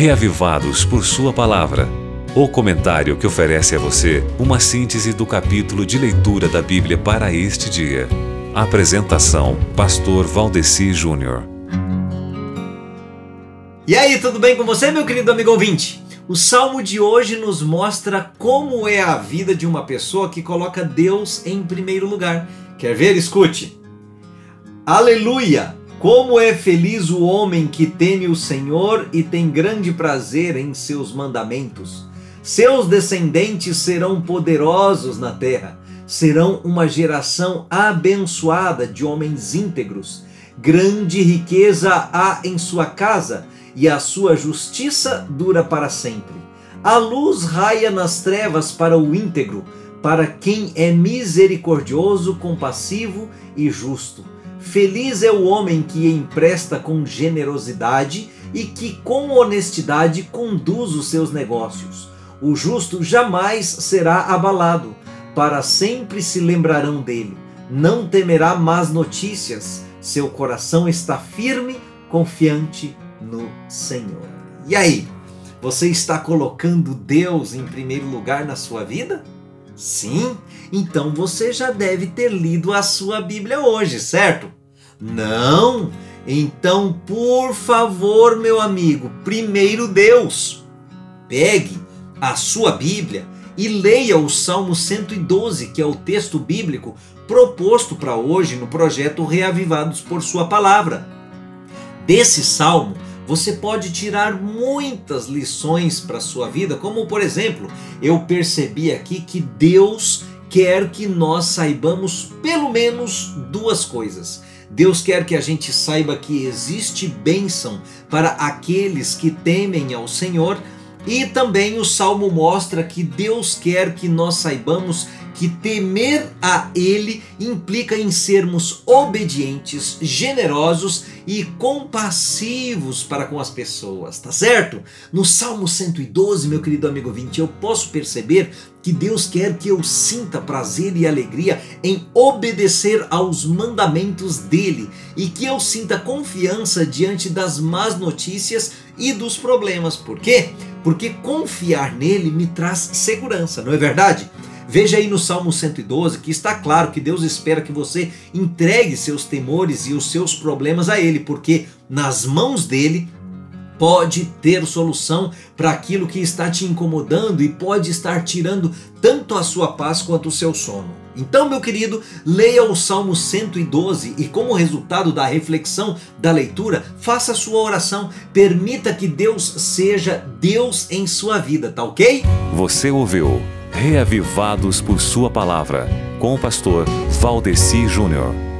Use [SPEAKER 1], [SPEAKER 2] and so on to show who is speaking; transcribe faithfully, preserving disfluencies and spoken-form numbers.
[SPEAKER 1] Reavivados por Sua Palavra. O comentário que oferece a você uma síntese do capítulo de leitura da Bíblia para este dia. Apresentação: Pastor Valdeci Júnior.
[SPEAKER 2] E aí, tudo bem com você, meu querido amigo ouvinte? O Salmo de hoje nos mostra como é a vida de uma pessoa que coloca Deus em primeiro lugar. Quer ver? Escute. Aleluia! Como é feliz o homem que teme o Senhor e tem grande prazer em seus mandamentos. Seus descendentes serão poderosos na terra, serão uma geração abençoada de homens íntegros. Grande riqueza há em sua casa e a sua justiça dura para sempre. A luz raia nas trevas para o íntegro, para quem é misericordioso, compassivo e justo. Feliz é o homem que empresta com generosidade e que com honestidade conduz os seus negócios. O justo jamais será abalado, para sempre se lembrarão dele. Não temerá más notícias, seu coração está firme, confiante no Senhor. E aí, você está colocando Deus em primeiro lugar na sua vida? Sim? Então você já deve ter lido a sua Bíblia hoje, certo? Não? Então, por favor, meu amigo, primeiro Deus. Pegue a sua Bíblia e leia o Salmo cento e doze, que é o texto bíblico proposto para hoje no projeto Reavivados por Sua Palavra. Desse salmo, você pode tirar muitas lições para a sua vida, como por exemplo, eu percebi aqui que Deus quer que nós saibamos pelo menos duas coisas. Deus quer que a gente saiba que existe bênção para aqueles que temem ao Senhor, e também o Salmo mostra que Deus quer que nós saibamos que temer a Ele implica em sermos obedientes, generosos e compassivos para com as pessoas, tá certo? No Salmo cento e doze, meu querido amigo ouvinte, eu posso perceber que Deus quer que eu sinta prazer e alegria em obedecer aos mandamentos dele e que eu sinta confiança diante das más notícias e dos problemas. Por quê? Porque confiar nele me traz segurança, não é verdade? Veja aí no Salmo cento e doze que está claro que Deus espera que você entregue seus temores e os seus problemas a Ele, porque nas mãos dele pode ter solução para aquilo que está te incomodando e pode estar tirando tanto a sua paz quanto o seu sono. Então, meu querido, leia o Salmo cento e doze e, como resultado da reflexão da leitura, faça a sua oração. Permita que Deus seja Deus em sua vida, tá ok?
[SPEAKER 1] Você ouviu Reavivados por Sua Palavra, com o pastor Valdeci Júnior.